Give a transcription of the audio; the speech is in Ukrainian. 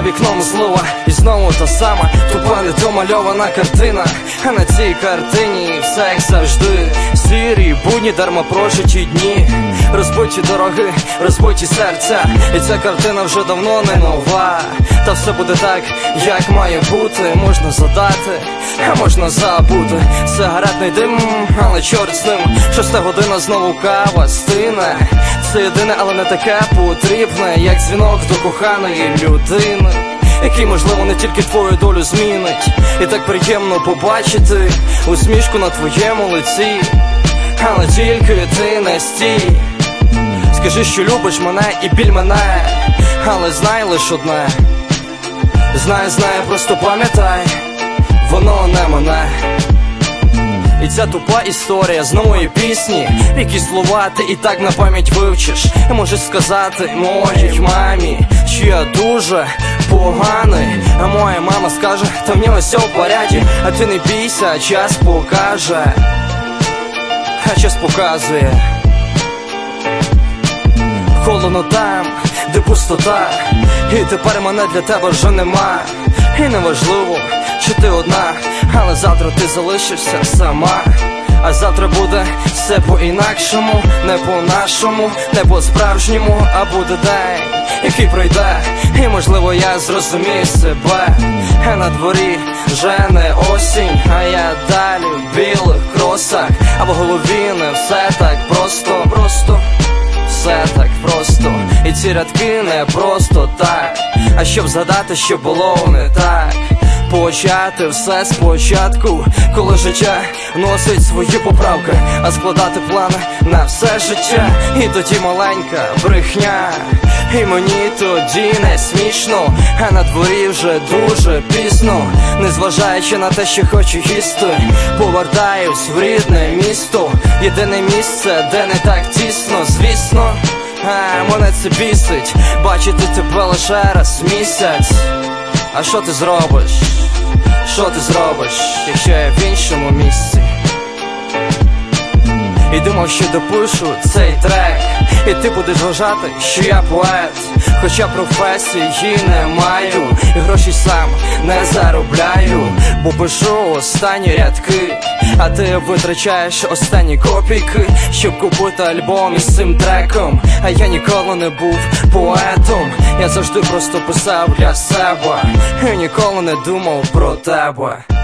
За вікном злива, і знову та сама тупа недомальована картина. А на цій картині все як завжди. Сірі будні, дарма прожиті дні, розбиті дороги, розбиті серця. І ця картина вже давно не нова. Та все буде так, як має бути. Можна задати, а можна забути. Сигаретний дим, але чорт з ним. 6 година, знову кава стине. Це єдине, але не таке потрібне, як дзвінок до коханої людини, який, можливо, не тільки твою долю змінить. І так приємно побачити усмішку на твоєму лиці. Але тільки ти не стій. Скажи, що любиш мене і біль мене, але знай лиш одне. Знай, просто пам'ятай, воно не мене. І ця тупа історія з нової пісні, які слова ти і так на пам'ять вивчиш. І можеш сказати моїй мамі, що я дуже поганий. А моя мама скаже, та в нього все в поряді. А ти не бійся, час покаже. А час показує. Холодно там, де пустота, і тепер мене для тебе вже нема. І неважливо, чи ти одна, але завтра ти залишишся сама. А завтра буде все по-інакшому, не по-нашому, не по-справжньому, а буде день, який пройде, і можливо я зрозумію себе. А на дворі вже не осінь, а я далі в білих кросах. А в голові не все так просто. Все так просто, і ці рядки не просто так. А щоб згадати, що було не так, почати все спочатку, коли життя носить свої поправки, а складати плани на все життя. І тоді маленька брехня, і мені тоді не смішно, а на дворі вже дуже пізно. Незважаючи на те, що хочу їсти, повертаюсь в рідне місто. Єдине місце, де не так тісно, звісно. Мене це бісить, бачити тебе лише раз в місяць. А що ти зробиш? Що ти зробиш, якщо я в іншому місці? І думав, що допишу цей трек, і ти будеш вважати, що я поет. Хоча професії не маю, і гроші сам не заробляю, бо пишу останні рядки, а ти витрачаєш останні копійки, щоб купити альбом із цим треком. А я ніколи не був поетом, я завжди просто писав для себе, і ніколи не думав про тебе.